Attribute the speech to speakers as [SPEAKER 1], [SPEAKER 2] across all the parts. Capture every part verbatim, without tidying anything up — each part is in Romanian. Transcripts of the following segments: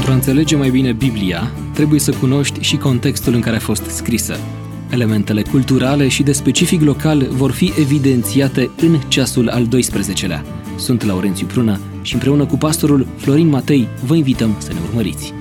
[SPEAKER 1] Pentru a înțelege mai bine Biblia, trebuie să cunoști și contextul în care a fost scrisă. Elementele culturale și de specific local vor fi evidențiate în ceasul al doisprezecelea. Sunt Laurențiu Prună și împreună cu pastorul Florin Matei vă invităm să ne urmăriți.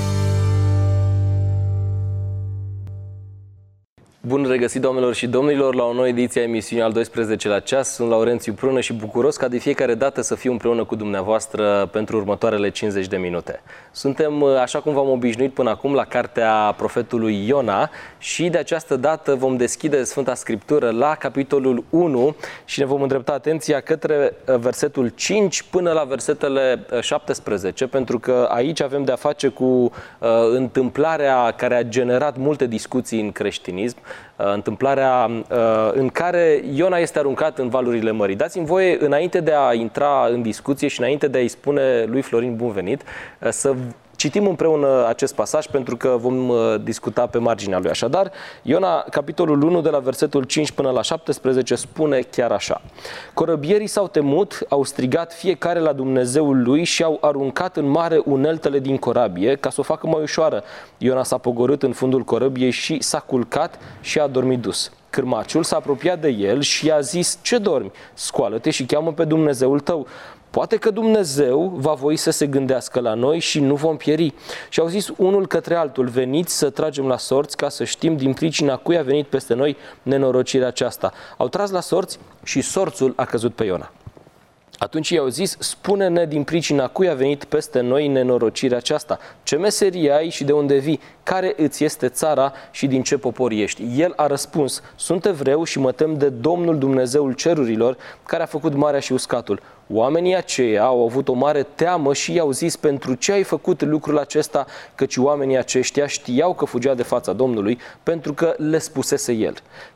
[SPEAKER 2] Bun regăsit, doamnelor și domnilor, la o nouă ediție a emisiunii al doisprezecelea ceas. Sunt Laurențiu Prună și bucuros ca de fiecare dată să fiu împreună cu dumneavoastră pentru următoarele cincizeci de minute. Suntem, așa cum v-am obișnuit până acum, la cartea profetului Iona și de această dată vom deschide Sfânta Scriptură la capitolul unu și ne vom îndrepta atenția către versetul cinci până la versetele șaptesprezece, pentru că aici avem de-a face cu uh, întâmplarea care a generat multe discuții în creștinism, întâmplarea în care Iona este aruncat în valurile mării. Dați-mi voie, înainte de a intra în discuție și înainte de a-i spune lui Florin bun venit, să citim împreună acest pasaj, pentru că vom discuta pe marginea lui. Așadar, Iona, capitolul unu, de la versetul cinci până la șaptesprezece, spune chiar așa: Corăbierii s-au temut, au strigat fiecare la Dumnezeul lui și au aruncat în mare uneltele din corabie ca să o facă mai ușoară. Iona s-a pogorât în fundul corăbiei și s-a culcat și a dormit dus. Cârmaciul s-a apropiat de el și i-a zis: ce dormi? Scoală-te și cheamă pe Dumnezeul tău. Poate că Dumnezeu va voi să se gândească la noi și nu vom pieri. Și au zis unul către altul: veniți să tragem la sorți ca să știm din pricina cui a venit peste noi nenorocirea aceasta. Au tras la sorți și sorțul a căzut pe Iona. Atunci i-au zis: spune-ne din pricina cui a venit peste noi nenorocirea aceasta. Ce meserie ai și de unde vii? Care îți este țara și din ce popor ești? El a răspuns: sunt evreu și mă tem de Domnul Dumnezeul cerurilor, care a făcut marea și uscatul. Oamenii aceia au avut o mare teamă și i-au zis: pentru ce ai făcut lucrul acesta? Căci oamenii aceștia știau că fugea de fața Domnului, pentru că le spusese el.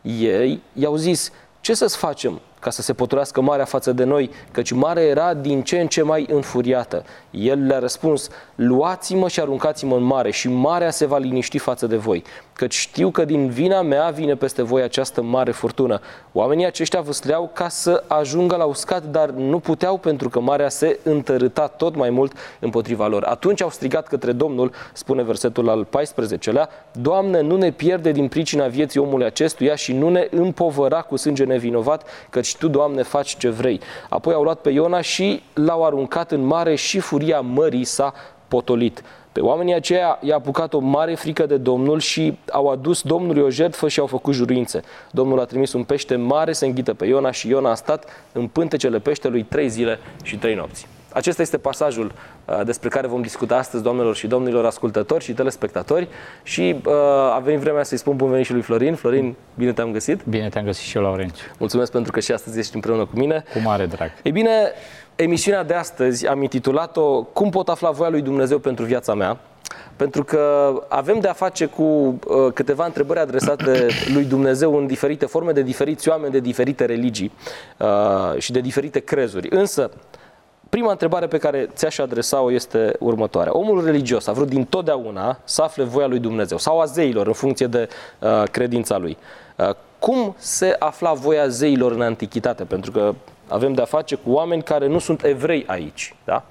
[SPEAKER 2] Ei i-au zis: ce să-ți facem ca să se potolească marea față de noi, căci marea era din ce în ce mai înfuriată? El le-a răspuns: luați-mă și aruncați-mă în mare și marea se va liniști față de voi, căci știu că din vina mea vine peste voi această mare furtună. Oamenii aceștia vâsleau ca să ajungă la uscat, dar nu puteau, pentru că marea se întărâta tot mai mult împotriva lor. Atunci au strigat către Domnul, spune versetul al paisprezecelea: Doamne, nu ne pierde din pricina vieții omului acestuia și nu ne împovăra cu sânge nevinovat, căci Tu, Doamne, faci ce vrei. Apoi au luat pe Iona și l-au aruncat în mare și furia mării s-a potolit. Pe oamenii aceia i-a apucat o mare frică de Domnul și au adus Domnului o jertfă și au făcut juruințe. Domnul a trimis un pește mare să înghită pe Iona și Iona a stat în pântecele peștelui trei zile și trei nopți. Acesta este pasajul despre care vom discuta astăzi, doamnelor și domnilor, ascultători și telespectatori, și uh, a venit vremea să-i spun bun venit și lui Florin. Florin, bine te-am găsit!
[SPEAKER 3] Bine te-am găsit și eu, Laurențiu.
[SPEAKER 2] Mulțumesc pentru că și astăzi ești împreună cu mine.
[SPEAKER 3] Cu mare drag.
[SPEAKER 2] Ei bine, emisiunea de astăzi am intitulat-o Cum pot afla voia lui Dumnezeu pentru viața mea? Pentru că avem de a face cu uh, câteva întrebări adresate lui Dumnezeu în diferite forme, de diferiți oameni, de diferite religii uh, și de diferite crezuri. Însă, prima întrebare pe care ți-aș adresa-o este următoarea. Omul religios a vrut dintotdeauna să afle voia lui Dumnezeu, sau a zeilor, în funcție de uh, credința lui. Uh, cum se afla voia zeilor în antichitate? Pentru că avem de a face cu oameni care nu sunt evrei aici, da?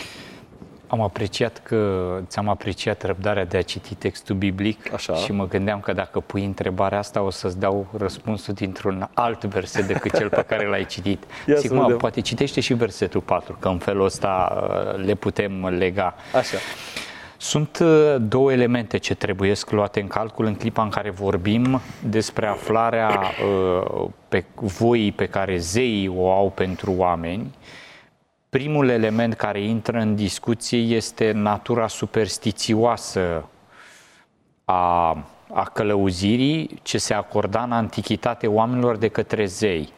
[SPEAKER 3] Am apreciat că ți-am apreciat răbdarea de a citi textul biblic. Așa. Și mă gândeam că dacă pui întrebarea asta o să-ți dau răspunsul dintr-un alt verset decât cel pe care l-ai citit. Zic, mă, poate citește și versetul patru, că în felul ăsta le putem lega.
[SPEAKER 2] Așa.
[SPEAKER 3] Sunt două elemente ce trebuie luate în calcul în clipa în care vorbim despre aflarea pe voii pe care zeii o au pentru oameni. Primul element care intră în discuție este natura superstițioasă a, a călăuzirii ce se acorda în antichitate oamenilor de către zei.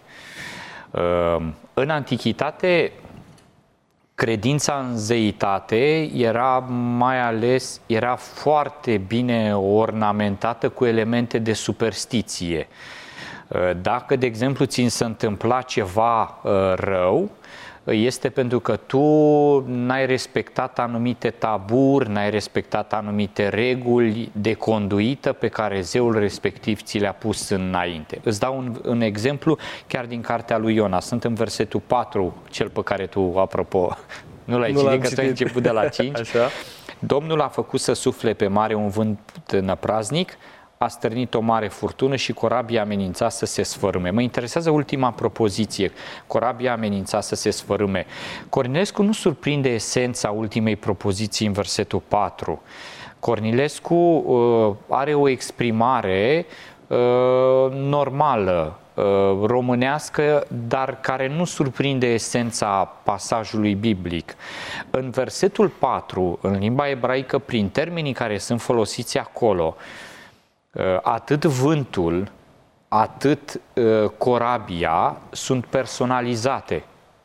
[SPEAKER 3] În antichitate, credința în zeitate era mai ales, era foarte bine ornamentată cu elemente de superstiție. Dacă, de exemplu, ți se întâmpla ceva rău, este pentru că tu n-ai respectat anumite taburi, n-ai respectat anumite reguli de conduită pe care zeul respectiv ți le-a pus înainte. Îți dau un, un exemplu chiar din cartea lui Iona. Sunt în versetul patru, cel pe care tu, apropo, nu l-ai citit, că tu ai început de la cinci.
[SPEAKER 2] Așa.
[SPEAKER 3] Domnul a făcut să sufle pe mare un vânt năpraznic, a stârnit o mare furtună și corabia amenința să se sfărâme. Mă interesează ultima propoziție, corabia amenința să se sfărâme. Cornilescu nu surprinde esența ultimei propoziții în versetul patru. Cornilescu uh, are o exprimare uh, normală, uh, românească, dar care nu surprinde esența pasajului biblic. În versetul patru, în limba ebraică, prin termenii care sunt folosiți acolo, uh, atât vântul, atât uh, corabia sunt personalizate.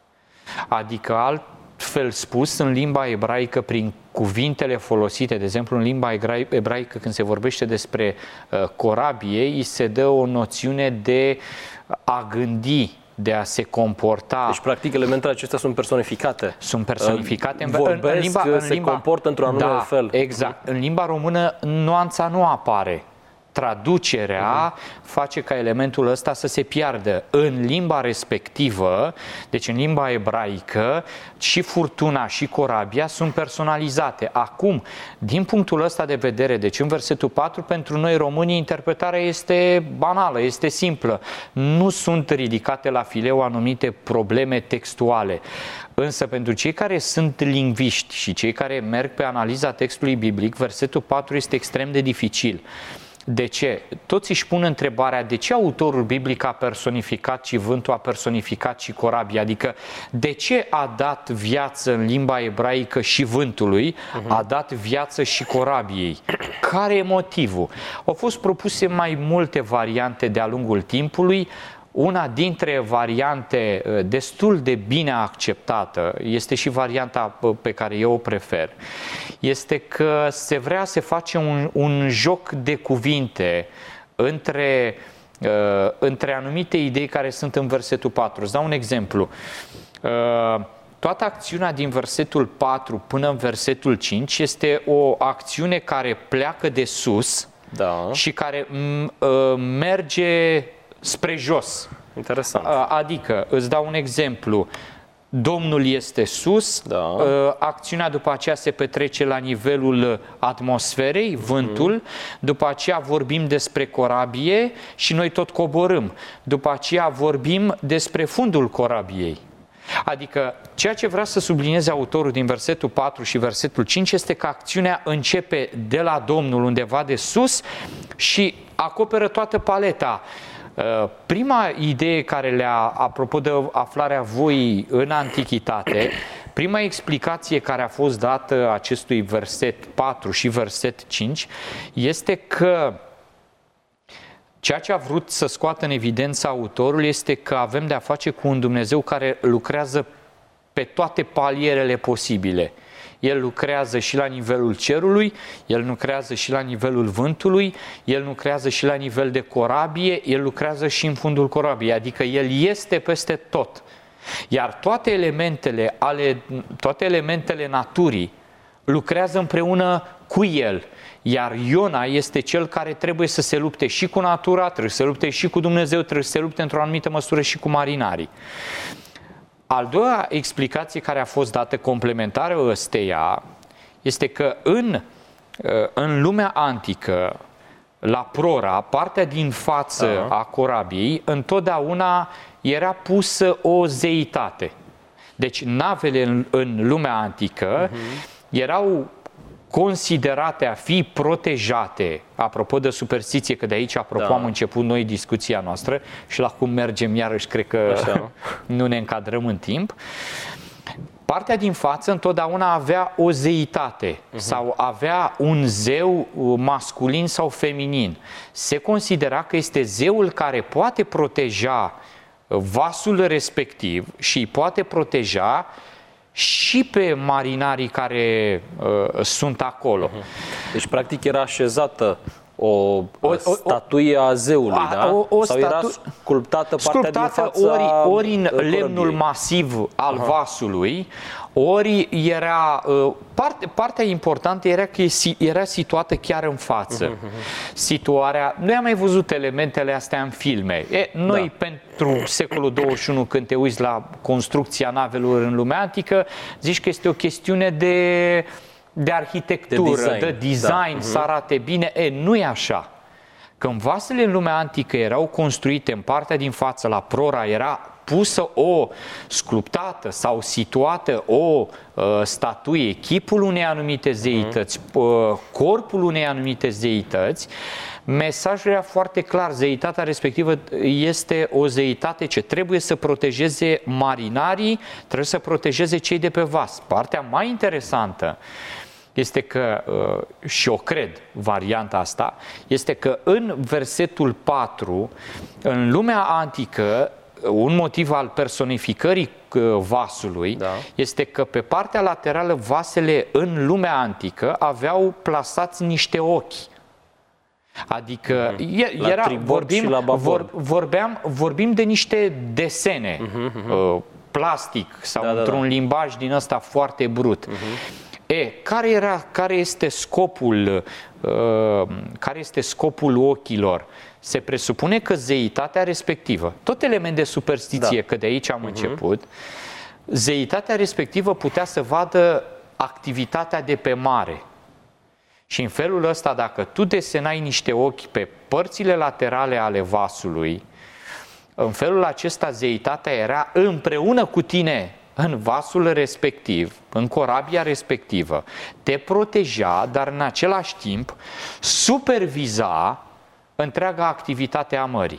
[SPEAKER 3] Adică alt fel spus, în limba ebraică, prin cuvintele folosite, de exemplu, în limba ebraică, când se vorbește despre uh, corabie, îi se dă o noțiune de a gândi, de a se comporta.
[SPEAKER 2] Deci, practic, elementele acestea sunt personificate.
[SPEAKER 3] Sunt personificate.
[SPEAKER 2] Uh, vorbesc,
[SPEAKER 3] în, în limba, în
[SPEAKER 2] se
[SPEAKER 3] limba,
[SPEAKER 2] comportă într-un anume
[SPEAKER 3] da,
[SPEAKER 2] fel.
[SPEAKER 3] Exact. În limba română, nuanța nu apare. Traducerea uh-huh. face ca elementul ăsta să se piardă. În limba respectivă, deci în limba ebraică, și furtuna și corabia sunt personalizate. Acum, din punctul ăsta de vedere, deci în versetul patru, pentru noi românii, interpretarea este banală, este simplă. Nu sunt ridicate la fileu anumite probleme textuale. Însă pentru cei care sunt lingviști și cei care merg pe analiza textului biblic, versetul patru este extrem de dificil. De ce? Toți își pun întrebarea de ce autorul biblic a personificat și vântul, a personificat și corabia? Adică de ce a dat viață în limba ebraică și vântului, uh-huh. a dat viață și corabiei? Care e motivul? Au fost propuse mai multe variante de-a lungul timpului. Una dintre variante destul de bine acceptată, este și varianta pe care eu o prefer, este că se vrea să face un, un joc de cuvinte între, uh, între anumite idei care sunt în versetul patru. Îți dau un exemplu. Uh, Toată acțiunea din versetul patru până în versetul cinci este o acțiune care pleacă de sus, da. Și care uh, merge spre jos.
[SPEAKER 2] Interesant.
[SPEAKER 3] Adică, îți dau un exemplu, Domnul este sus, da. Acțiunea după aceea se petrece la nivelul atmosferei, vântul, mm. După aceea vorbim despre corabie și noi tot coborâm. După aceea vorbim despre fundul corabiei. Adică, ceea ce vrea să sublinieze autorul din versetul patru și versetul cinci este că acțiunea începe de la Domnul undeva de sus și acoperă toată paleta. Prima idee care le-a, apropo de aflarea voii în antichitate, prima explicație care a fost dată acestui verset patru și verset cinci este că ceea ce a vrut să scoată în evidență autorul este că avem de-a face cu un Dumnezeu care lucrează pe toate palierele posibile. El lucrează și la nivelul cerului, El lucrează și la nivelul vântului, El lucrează și la nivel de corabie, El lucrează și în fundul corabiei, adică El este peste tot. Iar toate elementele, ale, toate elementele naturii lucrează împreună cu El. Iar Iona este cel care trebuie să se lupte și cu natura, trebuie să se lupte și cu Dumnezeu, trebuie să se lupte într-o anumită măsură și cu marinarii. Al doua explicație care a fost dată complementară ăsteia este că în, în lumea antică, la prora, partea din față a corabiei, întotdeauna era pusă o zeitate. Deci navele în, în lumea antică uh-huh. erau considerate a fi protejate, apropo de superstiție, că de aici, apropo, da. am început noi discuția noastră și la cum mergem iarăși, cred că Așa. nu ne încadrăm în timp. Partea din față întotdeauna avea o zeitate uh-huh. sau avea un zeu masculin sau feminin. Se considera că este zeul care poate proteja vasul respectiv și îi poate proteja și pe marinarii care uh, sunt acolo.
[SPEAKER 2] Deci, practic, era așezată o, o, o statuie a zeului, a, da? O, o sau statu... era sculptată partea sculptată din fața
[SPEAKER 3] ori, ori în corăbiei. Lemnul masiv al Aha. vasului, ori era... Uh, parte, partea importantă era că era situată chiar în față. Uh-huh. Situarea... Noi am mai văzut elementele astea în filme. E, noi, da. pentru secolul douăzeci și unu, când te uiți la construcția navelor în lumea antică, zici că este o chestiune de... de arhitectură, de design, de design da. Să arate bine. E, nu e așa. Când vasele în lumea antică erau construite, în partea din față, la prora, era pusă o sculptată sau situată o uh, statuie, chipul unei anumite zeități, uh, corpul unei anumite zeități, mesajul era foarte clar. Zeitatea respectivă este o zeitate ce trebuie să protejeze marinarii, trebuie să protejeze cei de pe vas. Partea mai interesantă este că, și o cred, varianta asta, este că în versetul patru, în lumea antică, un motiv al personificării vasului da. Este că pe partea laterală vasele în lumea antică aveau plasați niște ochi. Adică
[SPEAKER 2] la
[SPEAKER 3] era,
[SPEAKER 2] vorbim, și la
[SPEAKER 3] vor, vorbeam, vorbim de niște desene, uh-huh, uh-huh. plastic sau da, într-un da, da. limbaj din ăsta foarte brut. Uh-huh. E, care, era, care este scopul, uh, care este scopul ochilor? Se presupune că zeitatea respectivă, tot element de superstiție, da. Că de aici am uh-huh. început, zeitatea respectivă putea să vadă activitatea de pe mare. Și în felul ăsta, dacă tu desenai niște ochi pe părțile laterale ale vasului, în felul acesta zeitatea era împreună cu tine în vasul respectiv, în corabia respectivă, te proteja, dar în același timp superviza întreaga activitate a mării.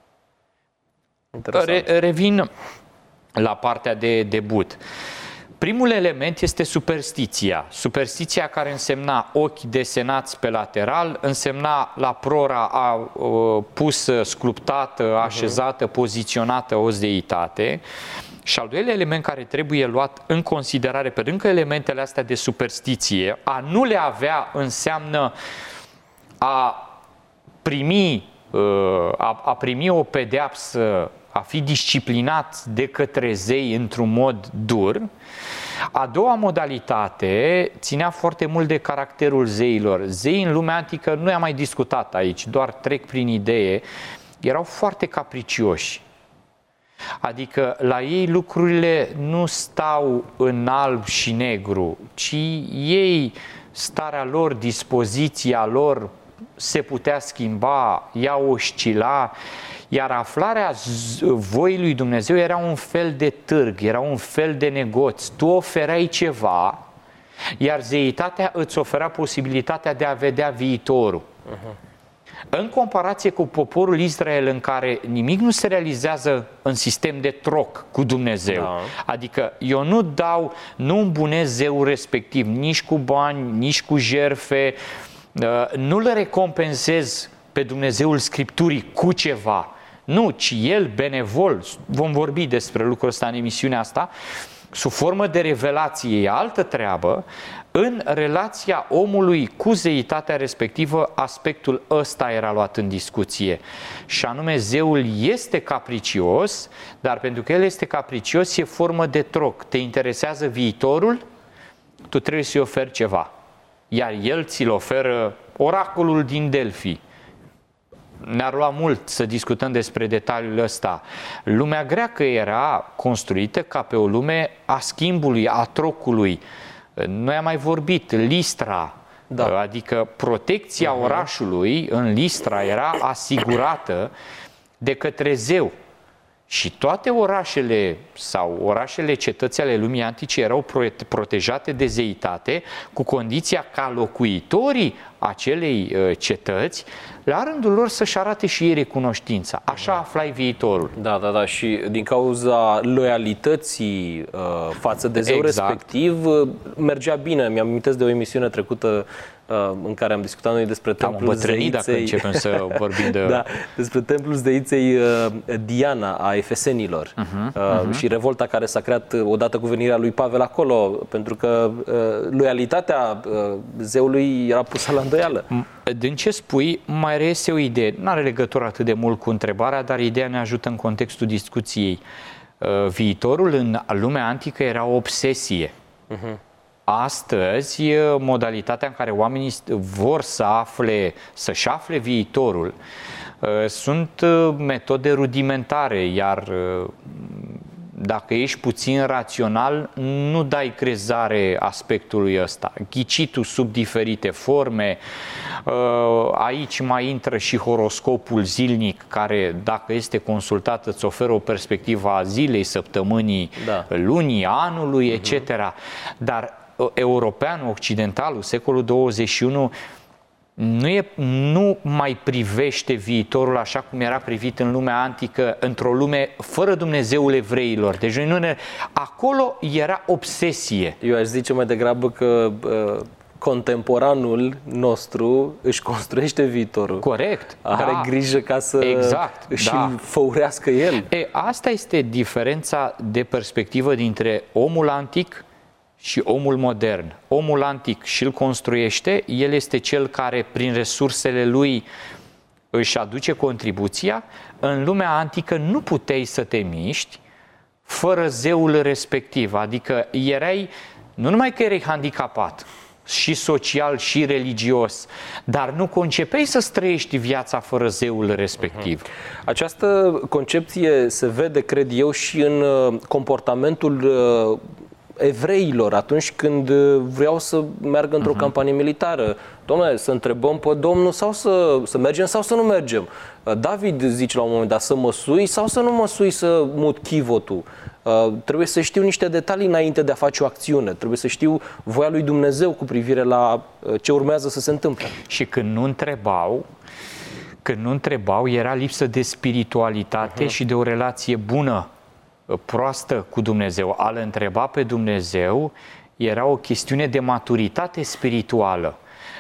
[SPEAKER 3] Re, revin la partea de debut. Primul element este superstiția. Superstiția care însemna ochi desenați pe lateral, însemna la prora a uh, pus sculptată, așezată, poziționată o zeitate. Și al doilea element care trebuie luat în considerare, pe lângă elementele astea de superstiție, a nu le avea înseamnă a primi, a, a primi o pedeapsă, a fi disciplinat de către zei într-un mod dur. A doua modalitate ținea foarte mult de caracterul zeilor. Zeii în lumea antică, nu i-am mai discutat aici, doar trec prin idee, erau foarte capricioși. Adică la ei lucrurile nu stau în alb și negru, ci ei, starea lor, dispoziția lor se putea schimba, ea oscila, iar aflarea voii lui Dumnezeu era un fel de târg, era un fel de negoț. Tu oferai ceva, iar zeitatea îți ofera posibilitatea de a vedea viitorul. Uh-huh. În comparație cu poporul Israel, în care nimic nu se realizează în sistem de troc cu Dumnezeu, da. Adică eu nu dau, nu îmbunez zeul respectiv, nici cu bani, nici cu jerfe, nu-l recompensez pe Dumnezeul Scripturii cu ceva, nu, ci El, benevol, vom vorbi despre lucrul ăsta în emisiunea asta, sub formă de revelație, e altă treabă. În relația omului cu zeitatea respectivă, aspectul ăsta era luat în discuție. Și anume, zeul este capricios, dar pentru că el este capricios, e formă de troc. Te interesează viitorul, tu trebuie să-i oferi ceva. Iar el ți-l oferă oracolul din Delphi. Ne-ar lua mult să discutăm despre detaliul ăsta. Lumea greacă era construită ca pe o lume a schimbului, a trocului. Noi am mai vorbit, Listra, da. Adică protecția uh-huh. orașului în Listra era asigurată de către zeu. Și toate orașele sau orașele cetăți ale lumii antice erau protejate de zeitate, cu condiția ca locuitorii acelei cetăți, la rândul lor să-și arate și ei recunoștința. Așa aflai viitorul.
[SPEAKER 2] Da, da, da. Și din cauza loialității uh, față de zeu exact. Respectiv, uh, mergea bine. Mi-am amintesc de o emisiune trecută uh, în care am discutat noi despre templul zeiței.
[SPEAKER 3] Dacă începem să vorbim de...
[SPEAKER 2] da, despre templul zeiței uh, Diana a efesenilor uh-huh, uh, uh-huh. și revolta care s-a creat odată cu venirea lui Pavel acolo, pentru că uh, loialitatea uh, zeului era pusă la îndoială.
[SPEAKER 3] Din ce spui, mai reiese o idee. Nu are legătură atât de mult cu întrebarea, dar ideea ne ajută în contextul discuției. Viitorul în lumea antică era o obsesie. Uh-huh. Astăzi, modalitatea în care oamenii vor să afle, să-și afle viitorul, sunt metode rudimentare, iar dacă ești puțin rațional, nu dai crezare aspectului ăsta. Ghicitul sub diferite forme, aici mai intră și horoscopul zilnic, care, dacă este consultat, îți oferă o perspectivă a zilei, săptămânii, da. lunii, anului, uh-huh. et cetera. Dar europeanul, occidentalul, secolul douăzeci și unu, Nu, e, nu mai privește viitorul așa cum era privit în lumea antică, într-o lume fără Dumnezeul evreilor. Deci nu ne... acolo era obsesie.
[SPEAKER 2] Eu aș zice mai degrabă că uh, contemporanul nostru își construiește viitorul.
[SPEAKER 3] Corect.
[SPEAKER 2] Are
[SPEAKER 3] da.
[SPEAKER 2] grijă ca să
[SPEAKER 3] exact,
[SPEAKER 2] își
[SPEAKER 3] da.
[SPEAKER 2] făurească el.
[SPEAKER 3] E, asta este diferența de perspectivă dintre omul antic și omul modern. Omul antic și-l construiește, el este cel care prin resursele lui își aduce contribuția. În lumea antică nu puteai să te miști fără zeul respectiv, adică erai, nu numai că erai handicapat, și social și religios, dar nu concepeai să trăiești viața fără zeul respectiv.
[SPEAKER 2] Această concepție se vede, cred eu, și în comportamentul evreilor atunci când vreau să meargă într-o uh-huh. campanie militară. Dom'le, să întrebăm pe Domnul sau să, să mergem sau să nu mergem. David zice la un moment dat să mă sui sau să nu mă sui să mut chivotul. Uh, trebuie să știu niște detalii înainte de a face o acțiune. Trebuie să știu voia lui Dumnezeu cu privire la uh, ce urmează să se întâmple.
[SPEAKER 3] Și când nu întrebau, când nu întrebau, era lipsă de spiritualitate uh-huh. și de o relație bună, proastă cu Dumnezeu. A-L întreba pe Dumnezeu era o chestiune de maturitate spirituală.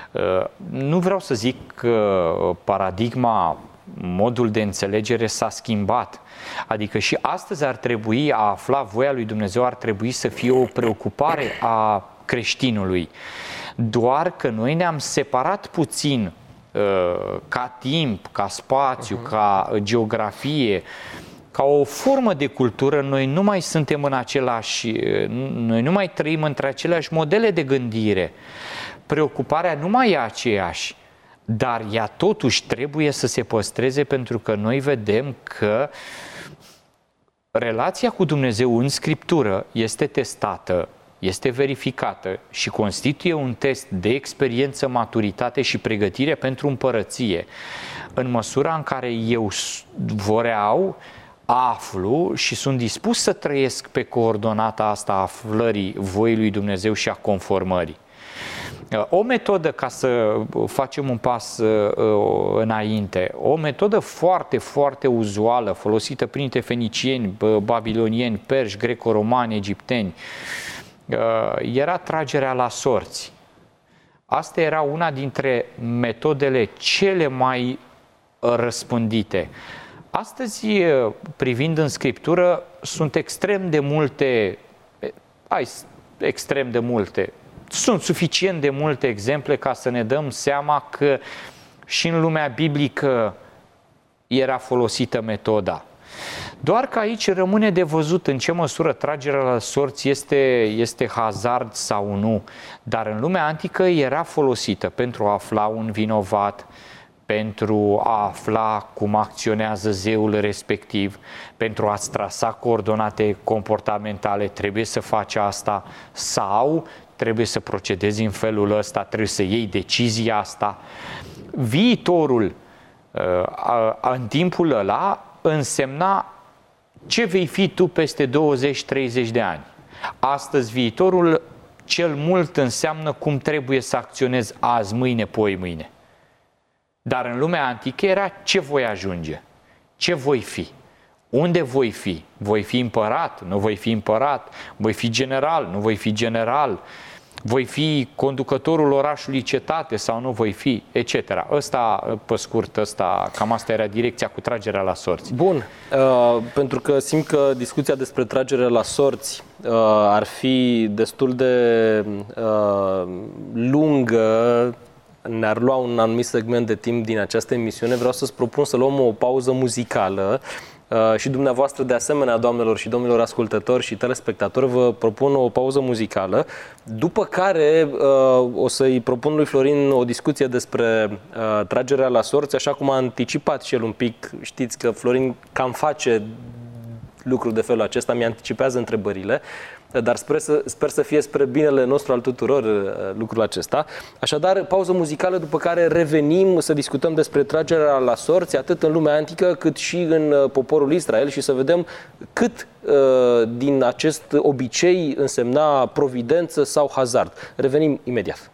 [SPEAKER 3] Nu vreau să zic că paradigma, modul de înțelegere s-a schimbat. Adică și astăzi ar trebui, a afla voia lui Dumnezeu ar trebui să fie o preocupare a creștinului. Doar că noi ne-am separat puțin ca timp, ca spațiu, uh-huh. ca geografie, ca o formă de cultură. Noi nu mai suntem în același, noi nu mai trăim între aceleași modele de gândire. Preocuparea nu mai e aceeași, dar ea totuși trebuie să se păstreze, pentru că noi vedem că relația cu Dumnezeu în Scriptură este testată, este verificată și constituie un test de experiență, maturitate și pregătire pentru împărăție. În măsura în care eu vreau, aflu și sunt dispus să trăiesc pe coordonata asta a aflării voii lui Dumnezeu și a conformării. O metodă, ca să facem un pas înainte, o metodă foarte, foarte uzuală, folosită printre fenicieni, babilonieni, perși, greco-romani, egipteni, era tragerea la sorți. Asta era una dintre metodele cele mai răspândite. Astăzi, privind în Scriptură, sunt extrem de multe, ai, extrem de multe, sunt suficient de multe exemple ca să ne dăm seama că și în lumea biblică era folosită metoda. Doar că aici rămâne de văzut în ce măsură tragerea la sorți este, este hazard sau nu. Dar în lumea antică era folosită pentru a afla un vinovat, pentru a afla cum acționează zeul respectiv, pentru a-ți trasa coordonate comportamentale, trebuie să faci asta, sau trebuie să procedezi în felul ăsta, trebuie să iei decizia asta. Viitorul în timpul ăla însemna ce vei fi tu peste douăzeci treizeci de ani. Astăzi viitorul cel mult înseamnă cum trebuie să acționezi azi, mâine, poi mâine. Dar în lumea antică era ce voi ajunge, ce voi fi, unde voi fi, voi fi împărat, nu voi fi împărat, voi fi general, nu voi fi general, voi fi conducătorul orașului cetate sau nu voi fi, et cetera. Ăsta, pe scurt, ăsta, cam asta era direcția cu tragerea la sorți.
[SPEAKER 2] Bun, uh, pentru că simt că discuția despre tragerea la sorți uh, ar fi destul de uh, lungă, ne-ar lua un anumit segment de timp din această emisiune. Vreau să-ți propun să luăm o pauză muzicală uh, și dumneavoastră, de asemenea, doamnelor și domnilor ascultători și telespectatori, vă propun o pauză muzicală, după care uh, o să-i propun lui Florin o discuție despre uh, tragerea la sorți, așa cum a anticipat și el un pic. Știți că Florin cam face lucru de felul acesta, mi-anticipează întrebările, dar sper să, sper să fie spre binele nostru al tuturor lucrul acesta. Așadar, pauză muzicală, după care revenim să discutăm despre tragerea la sorți, atât în lumea antică, cât și în poporul Israel și să vedem cât uh, din acest obicei însemna providență sau hazard. Revenim imediat.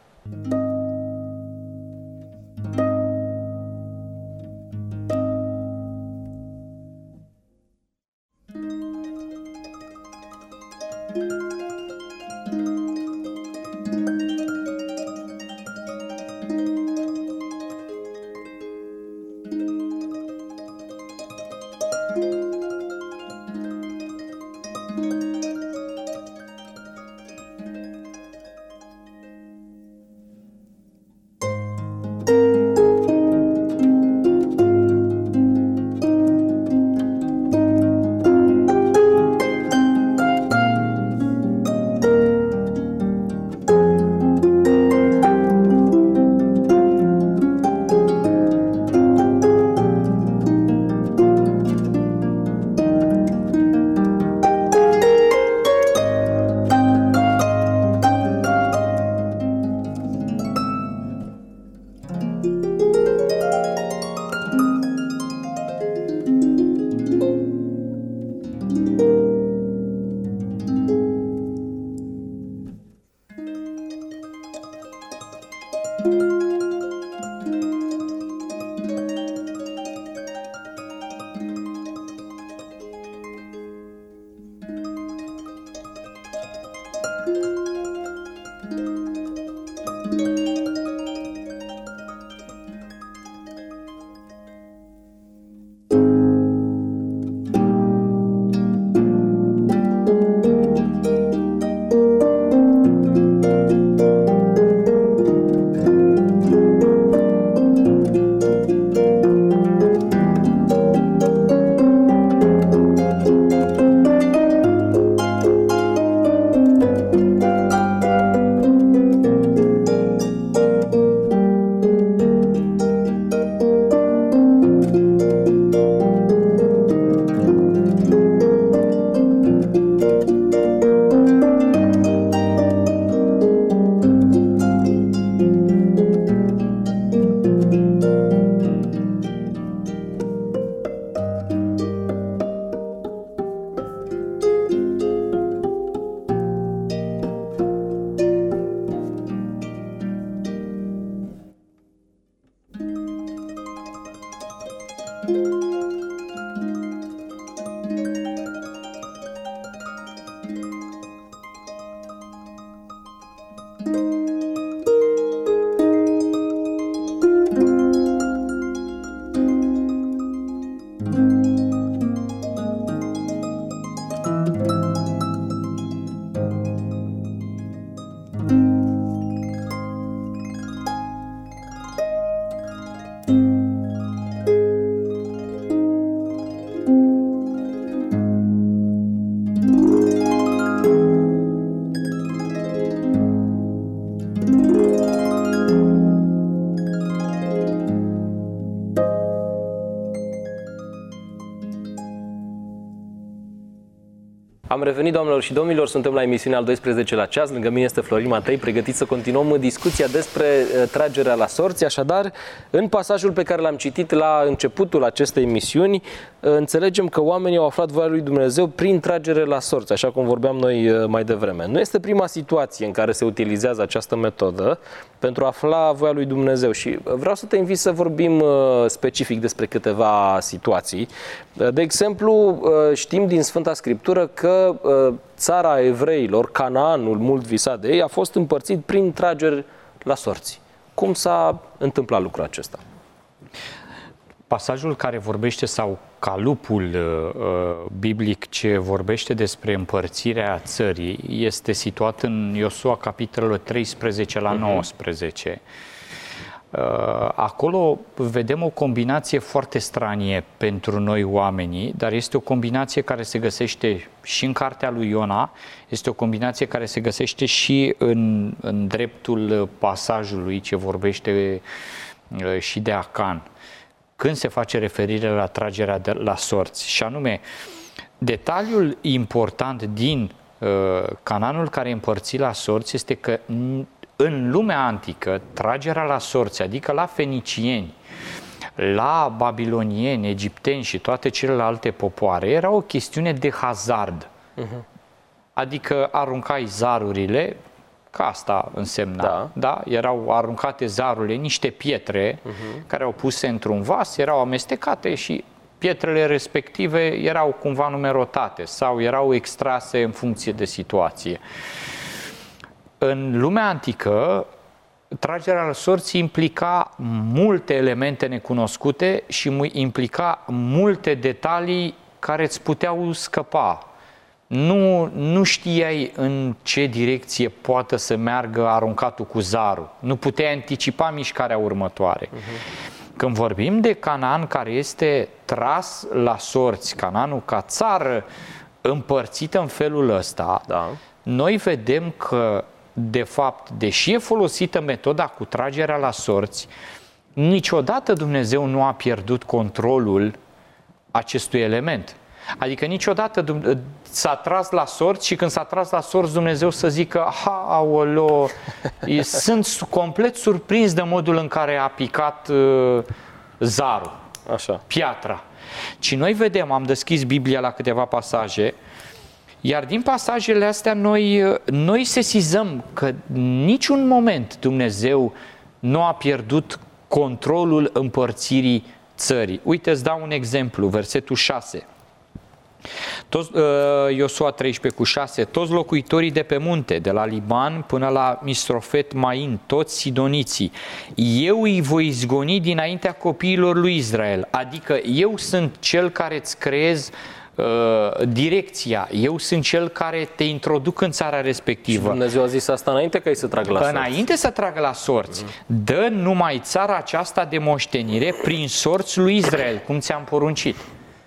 [SPEAKER 2] Am revenit, doamnelor și domnilor, suntem la emisiunea al doisprezecelea ceas. Lângă mine este Florin Matei, pregătit să continuăm discuția despre tragerea la sorți. Așadar, în pasajul pe care l-am citit la începutul acestei emisiuni, înțelegem că oamenii au aflat voia lui Dumnezeu prin tragere la sorți, așa cum vorbeam noi mai devreme. Nu este prima situație în care se utilizează această metodă pentru a afla voia lui Dumnezeu și vreau să te invit să vorbim specific despre câteva situații. De exemplu, știm din Sfânta Scriptură că țara evreilor, Canaanul mult visat de ei, a fost împărțit prin trageri la sorți. Cum s-a întâmplat lucrul acesta?
[SPEAKER 3] Pasajul care vorbește, sau calupul uh, biblic ce vorbește despre împărțirea țării, este situat în Iosua, capitolul treisprezece la nouăsprezece. Uh, acolo vedem o combinație foarte stranie pentru noi oamenii, dar este o combinație care se găsește și în cartea lui Iona, este o combinație care se găsește și în, în dreptul pasajului ce vorbește uh, și de Acan, când se face referire la tragerea de la sorți. Și anume, Detaliul important din uh, Canaanul care e împărțit la sorți este că în lumea antică, tragerea la sorți, adică la fenicieni, la babilonieni, egipteni și toate celelalte popoare, era o chestiune de hazard. Uh-huh. Adică aruncai zarurile, că asta însemna, da. Da? Erau aruncate zarurile, niște pietre uh-huh. care au puse într-un vas, erau amestecate și pietrele respective erau cumva numerotate sau erau extrase în funcție de situație. În lumea antică, tragerea la sorți implica multe elemente necunoscute și implica multe detalii care îți puteau scăpa. Nu, nu știai în ce direcție poate să meargă aruncatul cu zarul. Nu puteai anticipa mișcarea următoare. Uh-huh. Când vorbim de Canaan care este tras la sorți, Canaanul ca țară împărțită în felul ăsta, da. Noi vedem că, de fapt, deși e folosită metoda cu tragerea la sorți, niciodată Dumnezeu nu a pierdut controlul acestui element. Adică niciodată s-a tras la sorți și când s-a tras la sorți Dumnezeu să zică ha, aoleo, sunt complet surprins de modul în care a picat uh, zarul, așa. Piatra. Și noi vedem, am deschis Biblia la câteva pasaje, iar din pasajele astea noi, noi sesizăm că niciun moment Dumnezeu nu a pierdut controlul împărțirii țării. Uite, îți dau un exemplu, versetul șase. Toți, uh, Iosua treisprezece cu șase, toți locuitorii de pe munte, de la Liban până la Mistrofet Main, toți sidoniții, eu îi voi izgoni dinaintea copiilor lui Israel, adică eu sunt cel care îți creez uh, direcția, eu sunt cel care te introduc în țara respectivă.
[SPEAKER 2] Și Dumnezeu a zis asta înainte ca ei să tragă la sorți.
[SPEAKER 3] Înainte să tragă la sorți, mm. dă numai țara aceasta de moștenire prin sorți lui Israel, cum ți-am poruncit.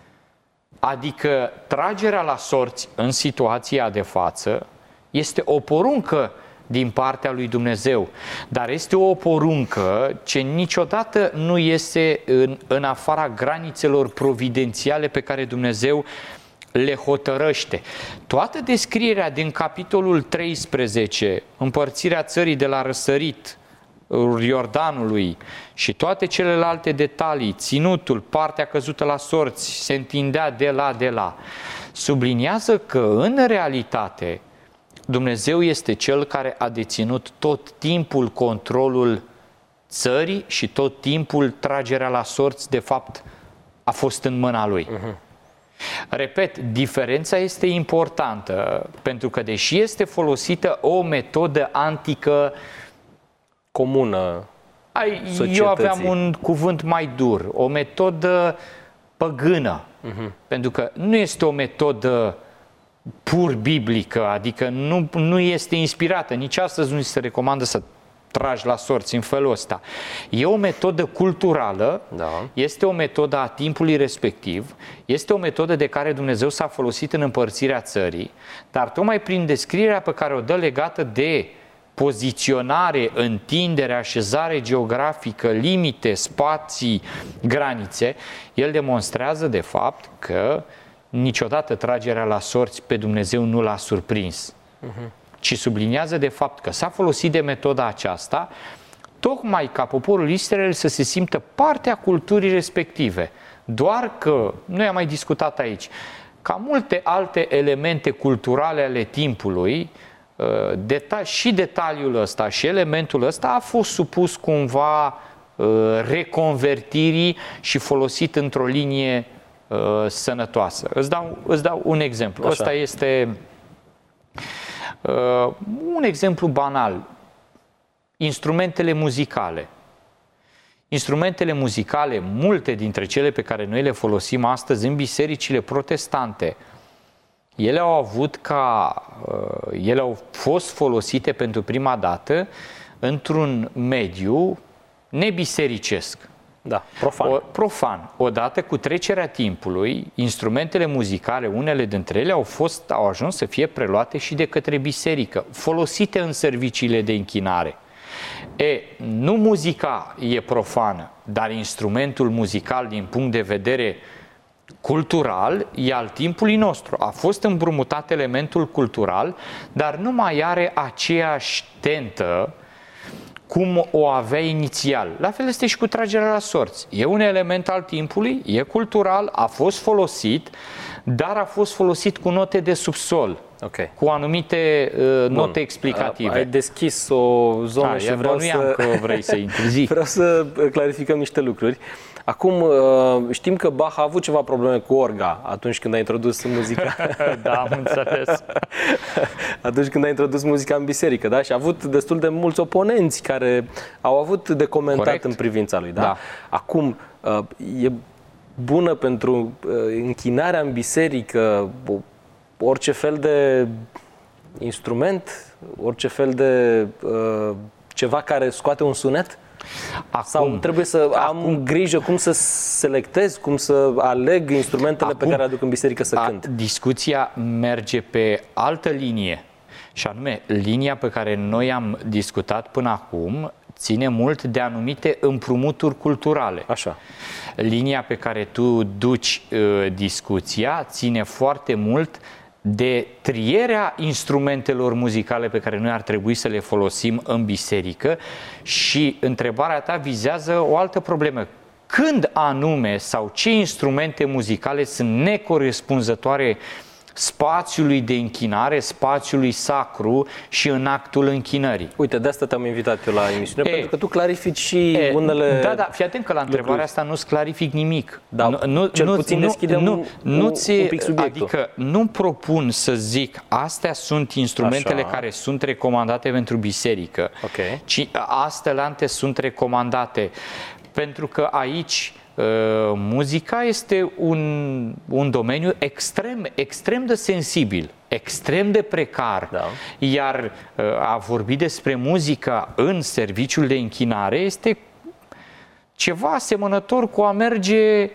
[SPEAKER 3] Adică tragerea la sorți în situația de față este o poruncă din partea lui Dumnezeu, dar este o poruncă ce niciodată nu iese în, în afara granițelor providențiale pe care Dumnezeu le hotărăște. Toată descrierea din capitolul treisprezece, împărțirea țării de la răsărit, Iordanului și toate celelalte detalii, ținutul, partea căzută la sorți, se întindea de la, de la, subliniază că în realitate Dumnezeu este Cel care a deținut tot timpul controlul țării și tot timpul tragerea la sorți, de fapt, a fost în mâna Lui. Uh-huh. Repet, diferența este importantă, pentru că deși este folosită o metodă antică
[SPEAKER 2] comună
[SPEAKER 3] societății. Eu aveam un cuvânt mai dur, o metodă păgână, uh-huh. pentru că nu este o metodă pur biblică, adică nu, nu este inspirată, nici astăzi nu se recomandă să tragi la sorți în felul ăsta. E o metodă culturală, da. Este o metodă a timpului respectiv, este o metodă de care Dumnezeu s-a folosit în împărțirea țării, dar tocmai prin descrierea pe care o dă legată de poziționare, întindere, așezare geografică, limite, spații, granițe, el demonstrează de fapt că niciodată tragerea la sorți pe Dumnezeu nu l-a surprins, uh-huh. ci subliniază de fapt că s-a folosit de metoda aceasta tocmai ca poporul Israel să se simtă parte a culturii respective. Doar că, noi am mai discutat aici, ca multe alte elemente culturale ale timpului, Deta- și detaliul ăsta și elementul ăsta a fost supus cumva uh, reconvertirii și folosit într-o linie uh, sănătoasă. Îți dau, îți dau un exemplu. Așa. Ăsta este uh, un exemplu banal. Instrumentele muzicale. Instrumentele muzicale, multe dintre cele pe care noi le folosim astăzi în bisericile protestante, ele au avut ca, ele au fost folosite pentru prima dată într-un mediu nebisericesc.
[SPEAKER 2] Da, profan.
[SPEAKER 3] O, profan. Odată cu trecerea timpului, instrumentele muzicale, unele dintre ele au fost, au ajuns să fie preluate și de către biserică, folosite în serviciile de închinare. E, nu muzica e profană, dar instrumentul muzical din punct de vedere cultural, e al timpului nostru. A fost împrumutat elementul cultural, dar nu mai are aceeași tentă cum o avea inițial. La fel este și cu tragerea la sorți. E un element al timpului, e cultural, a fost folosit, dar a fost folosit cu note de subsol,
[SPEAKER 2] okay.
[SPEAKER 3] cu anumite uh, note
[SPEAKER 2] Bun.
[SPEAKER 3] explicative.
[SPEAKER 2] Ai deschis o zonă
[SPEAKER 3] A,
[SPEAKER 2] și vreau să...
[SPEAKER 3] că vrei să intri.
[SPEAKER 2] Vreau să clarificăm niște lucruri. Acum, știm că Bach a avut ceva probleme cu orga atunci când a introdus muzica.
[SPEAKER 3] Da, am înțeles.
[SPEAKER 2] Atunci când a introdus muzica în biserică, da? Și a avut destul de mulți oponenți care au avut de comentat Corect. În privința lui, da? Da. Acum, e bună pentru închinarea în biserică orice fel de instrument, orice fel de ceva care scoate un sunet? Acum, Sau trebuie să acum, am grijă cum să selectez, cum să aleg instrumentele acum, pe care le aduc în biserică să cânt?
[SPEAKER 3] Discuția merge pe altă linie, și anume linia pe care noi am discutat până acum ține mult de anumite împrumuturi culturale.
[SPEAKER 2] Așa.
[SPEAKER 3] Linia pe care tu duci uh, discuția ține foarte mult de trierea instrumentelor muzicale pe care noi ar trebui să le folosim în biserică, și întrebarea ta vizează o altă problemă. Când anume sau ce instrumente muzicale sunt necorespunzătoare spațiului de închinare, spațiului sacru și în actul închinării?
[SPEAKER 2] Uite, de asta te-am invitat eu la emisiune, e, pentru că tu clarifici și
[SPEAKER 3] e,
[SPEAKER 2] unele...
[SPEAKER 3] Da, da, fii atent că la întrebarea lucruri. Asta nu-ți clarific nimic.
[SPEAKER 2] Da, nu, nu, cel
[SPEAKER 3] nu,
[SPEAKER 2] puțin
[SPEAKER 3] nu,
[SPEAKER 2] deschidem
[SPEAKER 3] nu,
[SPEAKER 2] un,
[SPEAKER 3] nu
[SPEAKER 2] un,
[SPEAKER 3] ți,
[SPEAKER 2] un pic subiectul.
[SPEAKER 3] Adică nu propun să zic astea sunt instrumentele
[SPEAKER 2] Așa.
[SPEAKER 3] Care sunt recomandate pentru biserică,
[SPEAKER 2] okay.
[SPEAKER 3] ci astelante sunt recomandate pentru că aici muzica este un, un domeniu extrem, extrem de sensibil, extrem de precar,
[SPEAKER 2] da.
[SPEAKER 3] Iar a vorbi despre muzica în serviciul de închinare este ceva asemănător cu a merge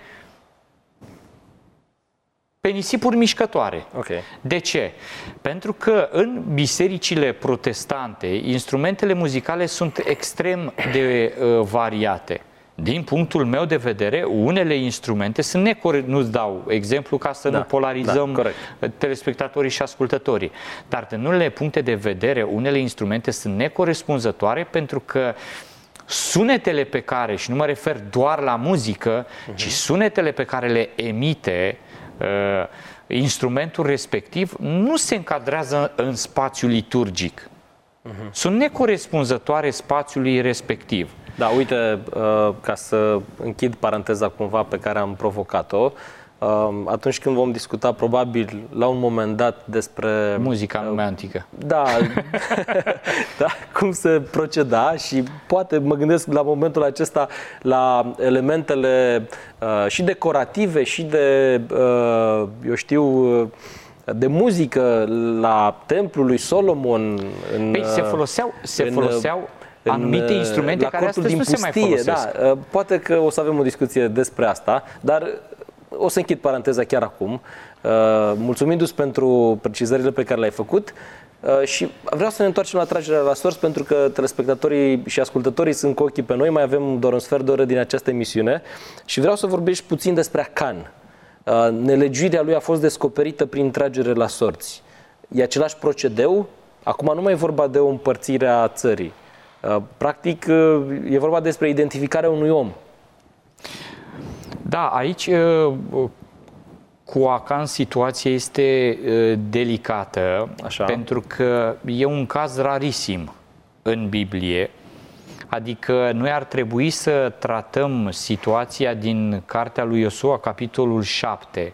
[SPEAKER 3] pe nisipuri mișcătoare.
[SPEAKER 2] Okay.
[SPEAKER 3] De ce? Pentru că în bisericile protestante instrumentele muzicale sunt extrem de uh, variate. Din punctul meu de vedere, unele instrumente sunt necorect, nu-ți dau exemplu ca să da, nu polarizăm da, telespectatorii și ascultătorii, dar din unele puncte de vedere, unele instrumente sunt necorespunzătoare pentru că sunetele pe care, și nu mă refer doar la muzică, uh-huh. ci sunetele pe care le emite uh, instrumentul respectiv nu se încadrează în spațiul liturgic. Uh-huh. Sunt necorespunzătoare spațiului respectiv.
[SPEAKER 2] Da, uite, ca să închid paranteza cumva pe care am provocat-o, atunci când vom discuta probabil la un moment dat despre...
[SPEAKER 3] Muzica în lumea antică.
[SPEAKER 2] Da, da, cum se proceda, și poate mă gândesc la momentul acesta la elementele și decorative și de, eu știu, de muzică la templul lui Solomon. În,
[SPEAKER 3] păi se foloseau, se
[SPEAKER 2] în,
[SPEAKER 3] foloseau anumite instrumente care astăzi nu se mai folosesc.
[SPEAKER 2] Da, poate că o să avem o discuție despre asta, dar o să închid paranteza chiar acum, mulțumindu-ți pentru precizările pe care le-ai făcut, și vreau să ne întoarcem la tragerea la sorți, pentru că telespectatorii și ascultătorii sunt cu ochii pe noi, mai avem doar un sfert de oră din această emisiune și vreau să vorbești puțin despre Acan. Nelegiuirea lui a fost descoperită prin tragere la sorți. E același procedeu? Acum nu mai e vorba de o împărțire a țării. Practic, e vorba despre identificarea unui om.
[SPEAKER 3] Da, aici cu Acan situația este delicată. Așa. Pentru că e un caz rarisim în Biblie. Adică noi ar trebui să tratăm situația din cartea lui Iosua, capitolul șapte,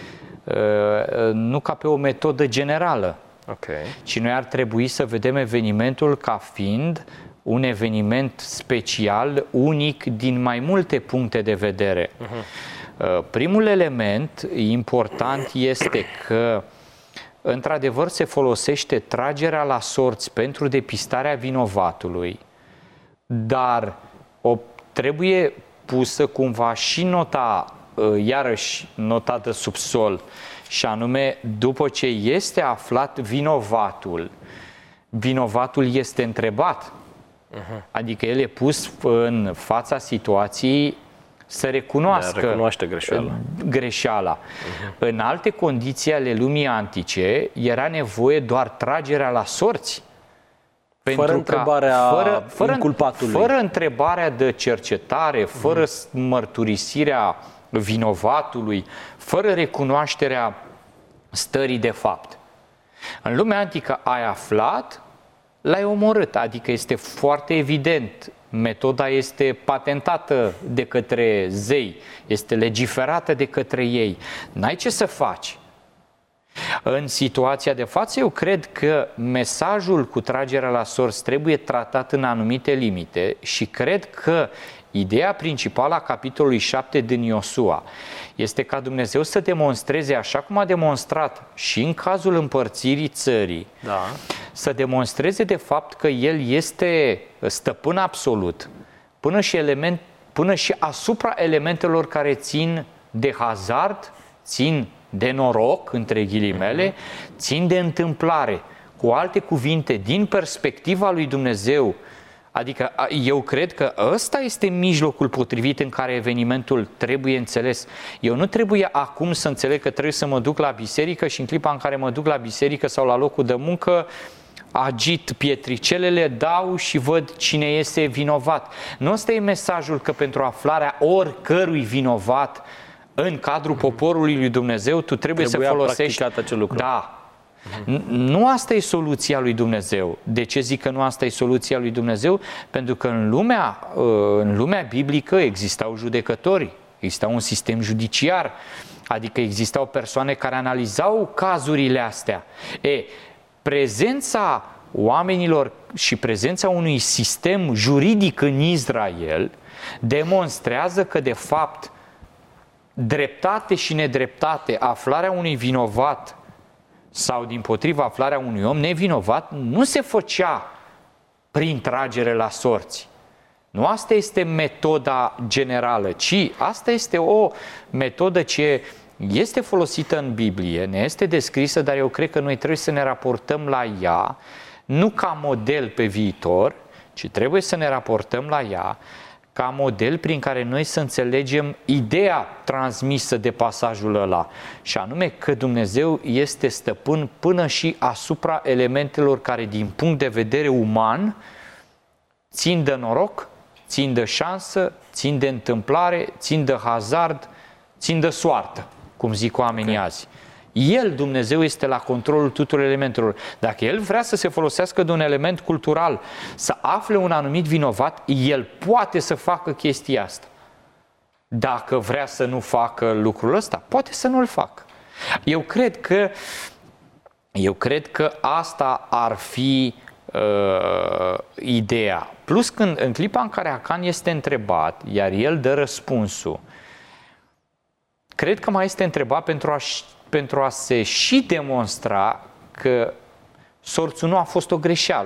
[SPEAKER 3] nu ca pe o metodă generală,
[SPEAKER 2] okay.
[SPEAKER 3] ci noi ar trebui să vedem evenimentul ca fiind un eveniment special, unic, din mai multe puncte de vedere. Uh-huh. Primul element important este că, într-adevăr, se folosește tragerea la sorți pentru depistarea vinovatului, dar o, trebuie pusă cumva și nota, iarăși nota de subsol, și anume, după ce este aflat vinovatul, vinovatul este întrebat. Uh-huh. Adică el e pus în fața situației să recunoască
[SPEAKER 2] de a recunoaște greșeala.
[SPEAKER 3] greșeala. Uh-huh. În alte condiții ale lumii antice era nevoie doar tragerea la sorți.
[SPEAKER 2] Fără ca, întrebarea
[SPEAKER 3] fără, fără,
[SPEAKER 2] inculpatului.
[SPEAKER 3] Fără întrebarea de cercetare, fără uh-huh. mărturisirea vinovatului, fără recunoașterea stării de fapt. În lumea antică ai aflat, l-ai omorât, adică este foarte evident. Metoda este patentată de către zei, este legiferată de către ei. N-ai ce să faci. În situația de față, eu cred că mesajul cu tragerea la sorți trebuie tratat în anumite limite și cred că ideea principală a capitolului șapte din Iosua este ca Dumnezeu să demonstreze, așa cum a demonstrat și în cazul împărțirii țării,
[SPEAKER 2] da.
[SPEAKER 3] să demonstreze de fapt că El este stăpân absolut până și, element, până și asupra elementelor care țin de hazard, țin de noroc, între ghilimele, țin de întâmplare. Cu alte cuvinte, din perspectiva lui Dumnezeu, adică eu cred că ăsta este mijlocul potrivit în care evenimentul trebuie înțeles. Eu nu trebuie acum să înțeleg că trebuie să mă duc la biserică și în clipa în care mă duc la biserică sau la locul de muncă, agit pietricelele, dau și văd cine este vinovat. Nu ăsta e mesajul că pentru aflarea oricărui vinovat în cadrul poporului lui Dumnezeu tu trebuie Trebuia să folosești
[SPEAKER 2] acel lucru.
[SPEAKER 3] Da. Uh-huh. Nu asta e soluția lui Dumnezeu. De ce zic că nu asta e soluția lui Dumnezeu? Pentru că în lumea, în lumea biblică existau judecători, exista un sistem judiciar, adică existau persoane care analizau cazurile astea. E, prezența oamenilor și prezența unui sistem juridic în Israel demonstrează că de fapt dreptate și nedreptate, aflarea unui vinovat sau dimpotriva aflarea unui om nevinovat nu se făcea prin tragere la sorți. Nu asta este metoda generală, ci asta este o metodă ce este folosită în Biblie, ne este descrisă, dar eu cred că noi trebuie să ne raportăm la ea, nu ca model pe viitor, ci trebuie să ne raportăm la ea ca model prin care noi să înțelegem ideea transmisă de pasajul ăla, și anume că Dumnezeu este stăpân până și asupra elementelor care din punct de vedere uman țin de noroc, țin de șansă, țin de întâmplare, țin de hazard, țin de soartă, cum zic oamenii okay. azi. El, Dumnezeu, este la controlul tuturor elementelor. Dacă El vrea să se folosească de un element cultural, să afle un anumit vinovat, El poate să facă chestia asta. Dacă vrea să nu facă lucrul ăsta, poate să nu-l facă. Eu cred că, eu cred că asta ar fi uh, ideea. Plus când în clipa în care Acan este întrebat, iar el dă răspunsul, cred că mai este întrebat pentru a pentru a se și demonstra că sorțul nu a fost o greșeală.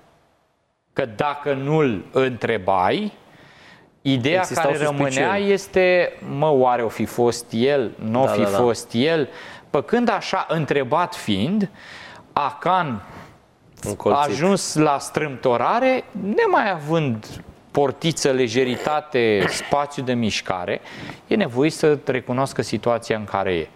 [SPEAKER 3] Că dacă nu-l întrebai, ideea Existau care rămânea suspiciuni. Este, mă, oare o fi fost el, nu o da, fi da, fost da. el? Păcând așa, întrebat fiind, Acan a ajuns la strâmtorare, nemai având portiță, lejeritate, spațiu de mișcare, e nevoie să recunoască situația în care e.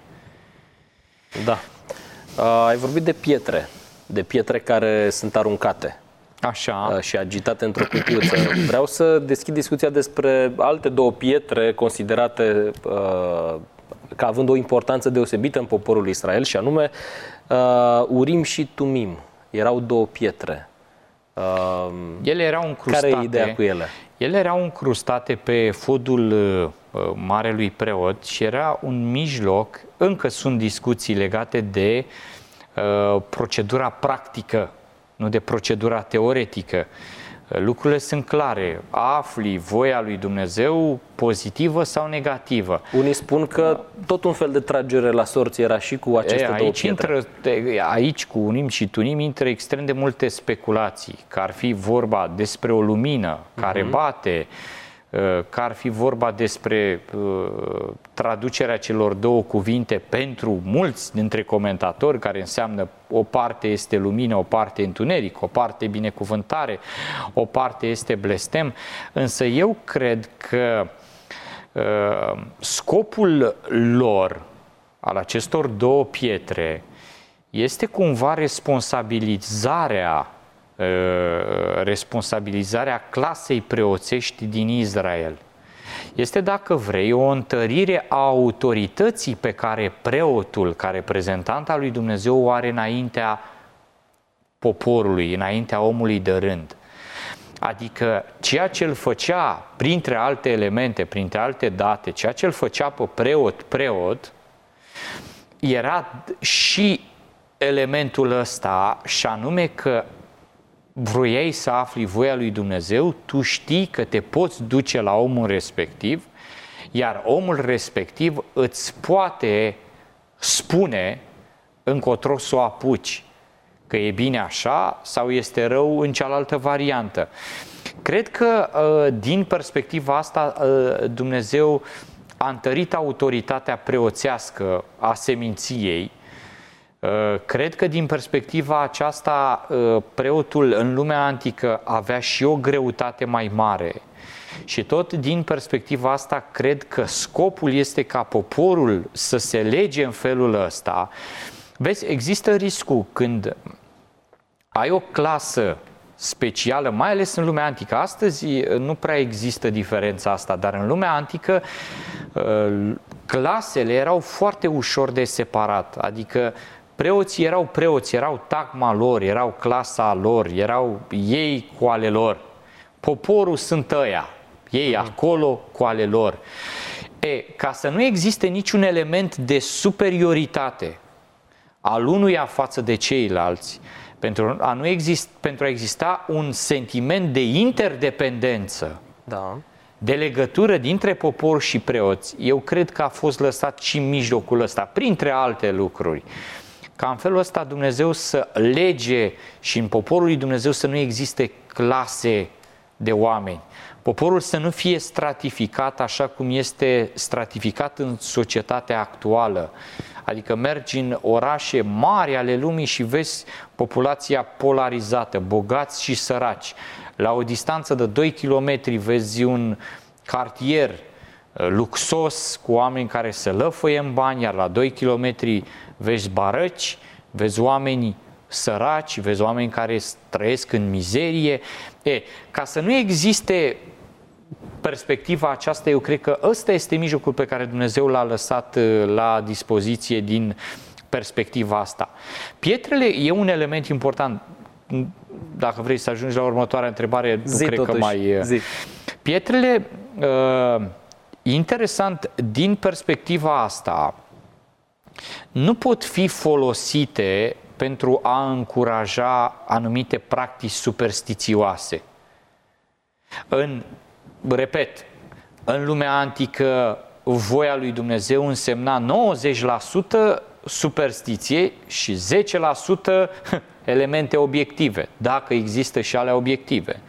[SPEAKER 2] Da. Uh, ai vorbit de pietre, de pietre care sunt aruncate.
[SPEAKER 3] Așa.
[SPEAKER 2] Uh, și agitate într-o cutiuță. Vreau să deschid discuția despre alte două pietre considerate uh, ca având o importanță deosebită în poporul Israel, și anume uh, Urim și Tumim. Erau două pietre. Uh,
[SPEAKER 3] ele erau încrustate.
[SPEAKER 2] Care e ideea cu ele?
[SPEAKER 3] Ele erau încrustate pe fodul uh, marelui preot și era un mijloc, încă sunt discuții legate de uh, procedura practică, nu de procedura teoretică. Lucrurile sunt clare. Afli voia lui Dumnezeu pozitivă sau negativă.
[SPEAKER 2] Unii spun că tot un fel de tragere la sorți era și cu aceste
[SPEAKER 3] e,
[SPEAKER 2] două pietre.
[SPEAKER 3] Intră, aici cu Urim și Tumim intră extrem de multe speculații, că ar fi vorba despre o lumină care uh-huh. bate, că ar fi vorba despre uh, traducerea celor două cuvinte pentru mulți dintre comentatori, care înseamnă o parte este lumină, o parte întuneric, o parte binecuvântare, o parte este blestem, însă eu cred că scopul lor, al acestor două pietre, este cumva responsabilizarea, responsabilizarea clasei preoțești din Israel. Este, dacă vrei, o întărire a autorității pe care preotul, ca reprezentant al lui Dumnezeu, o are înaintea poporului, înaintea omului de rând. Adică ceea ce îl făcea, printre alte elemente, printre alte date, ceea ce îl făcea pe preot, preot, era și elementul ăsta, și anume că vroiai să afli voia lui Dumnezeu, tu știi că te poți duce la omul respectiv, iar omul respectiv îți poate spune încotro să o apuci, că e bine așa sau este rău în cealaltă variantă. Cred că din perspectiva asta Dumnezeu a întărit autoritatea preoțească a seminției. Cred că din perspectiva aceasta preotul în lumea antică avea și o greutate mai mare. Și tot din perspectiva asta cred că scopul este ca poporul să se lege în felul ăsta. Vezi, există riscul când ai o clasă specială, mai ales în lumea antică. Astăzi nu prea există diferența asta, dar în lumea antică clasele erau foarte ușor de separat. Adică preoții erau preoți, erau tagma lor, erau clasa lor, erau ei cu ale lor. Poporul sunt ăia, ei acolo cu ale lor. E, ca să nu existe niciun element de superioritate al unuia față de ceilalți, pentru a, nu exist, pentru a exista un sentiment de interdependență,
[SPEAKER 2] da,
[SPEAKER 3] de legătură dintre popor și preoți, eu cred că a fost lăsat și în mijlocul ăsta, printre alte lucruri, ca în felul ăsta Dumnezeu să lege și în poporul lui Dumnezeu să nu existe clase de oameni. Poporul să nu fie stratificat așa cum este stratificat în societatea actuală. Adică mergi în orașe mari ale lumii și vezi populația polarizată, bogați și săraci. La o distanță de doi kilometri vezi un cartier luxos cu oameni care se lăfăie în bani, iar la doi kilometri vezi barăci, vezi oameni săraci, vezi oameni care trăiesc în mizerie. E, ca să nu existe perspectiva aceasta, eu cred că ăsta este mijlocul pe care Dumnezeu l-a lăsat la dispoziție din perspectiva asta. Pietrele e un element important. Dacă vrei să ajungi la următoarea întrebare, nu
[SPEAKER 2] zi,
[SPEAKER 3] cred
[SPEAKER 2] totuși,
[SPEAKER 3] că mai...
[SPEAKER 2] Zi.
[SPEAKER 3] Pietrele, uh, interesant, din perspectiva asta, nu pot fi folosite pentru a încuraja anumite practici superstițioase. În, repet, în lumea antică, voia lui Dumnezeu însemna nouăzeci la sută superstiție și zece la sută elemente obiective, dacă există și ale obiective.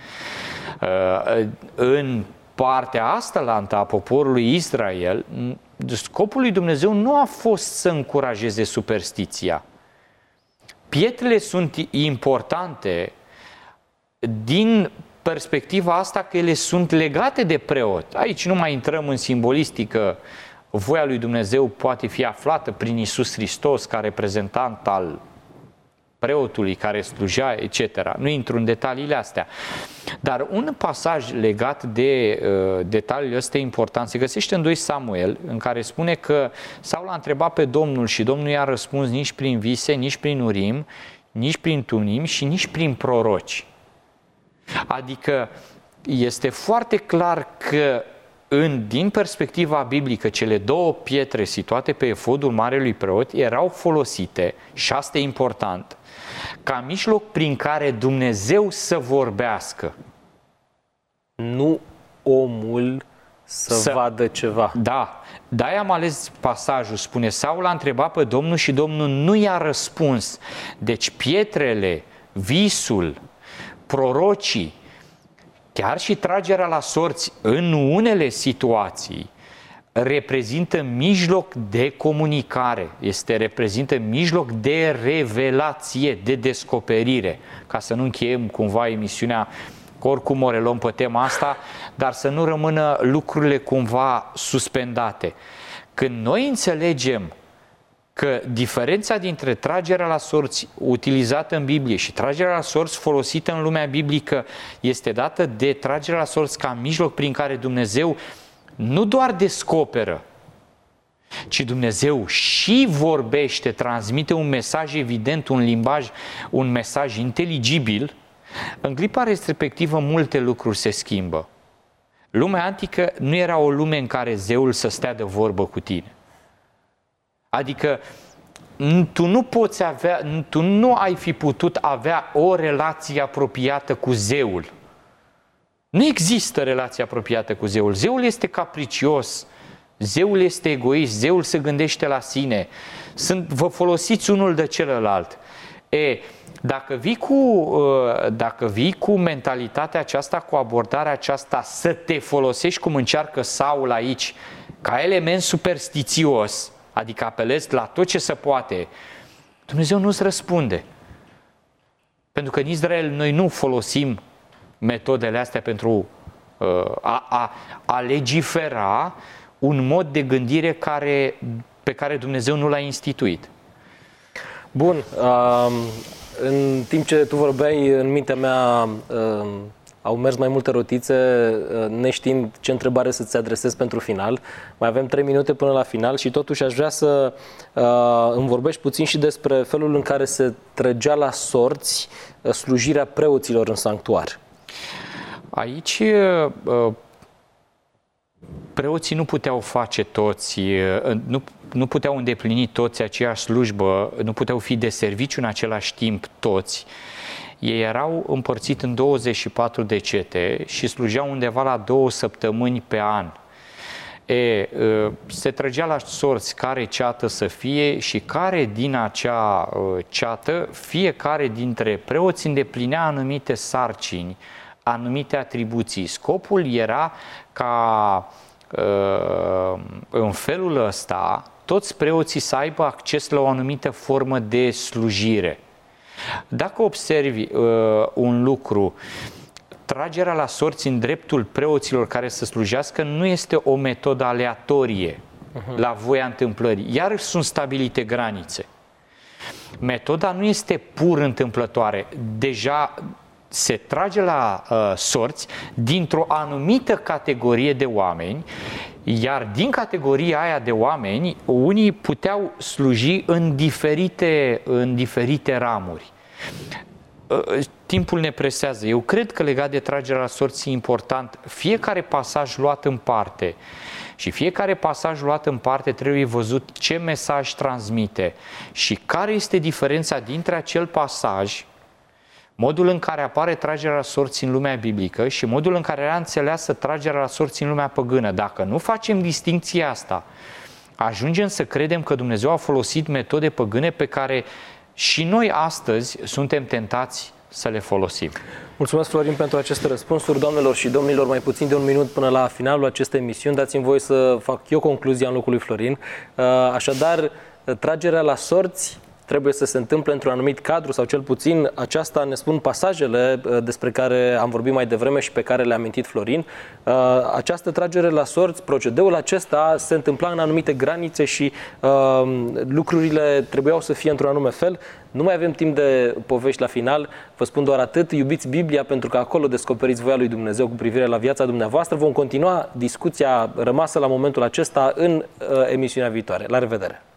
[SPEAKER 3] În partea asta a poporului Israel, scopul lui Dumnezeu nu a fost să încurajeze superstiția. Pietrele sunt importante din perspectiva asta că ele sunt legate de preot. Aici nu mai intrăm în simbolistică. Voia lui Dumnezeu poate fi aflată prin Iisus Hristos ca reprezentant al preotului care slujea, et cetera. Nu intru în detaliile astea. Dar un pasaj legat de uh, detaliile astea important se găsește în doi Samuel, în care spune că Saul a întrebat pe Domnul și Domnul i-a răspuns nici prin vise, nici prin urim, nici prin tunim și nici prin proroci. Adică este foarte clar că în, din perspectiva biblică, cele două pietre situate pe efodul marelui preot erau folosite, și asta e important, ca mijloc prin care Dumnezeu să vorbească.
[SPEAKER 2] Nu omul să, să vadă ceva.
[SPEAKER 3] Da, de-aia am ales pasajul, spune Saul a întrebat pe Domnul și Domnul nu i-a răspuns. Deci pietrele, visul, prorocii, chiar și tragerea la sorți în unele situații reprezintă mijloc de comunicare, este reprezintă mijloc de revelație, de descoperire. Ca să nu încheiem cumva emisiunea că oricum o reluăm pe tema asta, dar să nu rămână lucrurile cumva suspendate. Când noi înțelegem că diferența dintre tragerea la sorți utilizată în Biblie și tragerea la sorți folosită în lumea biblică este dată de tragerea la sorți ca mijloc prin care Dumnezeu nu doar descoperă, ci Dumnezeu și vorbește, transmite un mesaj evident, un limbaj, un mesaj inteligibil, în clipa respectivă multe lucruri se schimbă. Lumea antică nu era o lume în care zeul să stea de vorbă cu tine. Adică tu nu poți avea, tu nu ai fi putut avea o relație apropiată cu zeul. Nu există relație apropiată cu zeul. Zeul este capricios, zeul este egoist, zeul se gândește la sine. Sunt, vă folosiți unul de celălalt. E, dacă vii cu, dacă vii cu mentalitatea aceasta, cu abordarea aceasta, să te folosești cum încearcă Saul aici, ca element superstițios, adică apelezi la tot ce se poate, Dumnezeu nu-ți răspunde. Pentru că în Israel noi nu folosim metodele astea pentru a, a, a legifera un mod de gândire care, pe care Dumnezeu nu l-a instituit.
[SPEAKER 2] Bun. Uh, în timp ce tu vorbeai, în mintea mea uh, au mers mai multe rotițe, uh, neștiind ce întrebare să-ți adresez pentru final. Mai avem trei minute până la final și totuși aș vrea să uh, îmi vorbești puțin și despre felul în care se trăgea la sorți uh, slujirea preoților în sanctuar.
[SPEAKER 3] Aici uh, preoții nu puteau face toți, uh, nu, nu puteau îndeplini toți aceeași slujbă, nu puteau fi de serviciu în același timp toți. Ei erau împărțiți în douăzeci și patru de cete și slujeau undeva la două săptămâni pe an. E, se trăgea la sorți care ceată să fie și care din acea ceată, fiecare dintre preoți îndeplinea anumite sarcini, anumite atribuții. Scopul era ca în felul ăsta toți preoții să aibă acces la o anumită formă de slujire. Dacă observi uh, un lucru, tragerea la sorți în dreptul preoților care să slujească nu este o metodă aleatorie uh-huh. la voia întâmplării. Iar sunt stabilite granițe. Metoda nu este pur întâmplătoare. Deja se trage la uh, sorți dintr-o anumită categorie de oameni, iar din categoria aia de oameni, unii puteau sluji în diferite, în diferite ramuri. Timpul ne presează. Eu cred că legat de tragerea la sorți e important fiecare pasaj luat în parte și fiecare pasaj luat în parte trebuie văzut ce mesaj transmite și care este diferența dintre acel pasaj, modul în care apare tragerea la sorți în lumea biblică și modul în care era înțeleasă tragerea la sorți în lumea păgână. Dacă nu facem distincția asta, ajungem să credem că Dumnezeu a folosit metode păgâne pe care și noi astăzi suntem tentați să le folosim.
[SPEAKER 2] Mulțumesc, Florin, pentru aceste răspunsuri. Doamnelor și domnilor, mai puțin de un minut până la finalul acestei emisiuni. Dați-mi voie să fac eu concluzia în locul lui Florin. Așadar, tragerea la sorți trebuie să se întâmple într-un anumit cadru sau cel puțin aceasta ne spun pasajele despre care am vorbit mai devreme și pe care le-a amintit Florin. Această tragere la sorți, procedeul acesta se întâmpla în anumite granițe și lucrurile trebuiau să fie într-un anume fel. Nu mai avem timp de povești la final, vă spun doar atât, iubiți Biblia pentru că acolo descoperiți voia lui Dumnezeu cu privire la viața dumneavoastră. Vom continua discuția rămasă la momentul acesta în emisiunea viitoare. La revedere!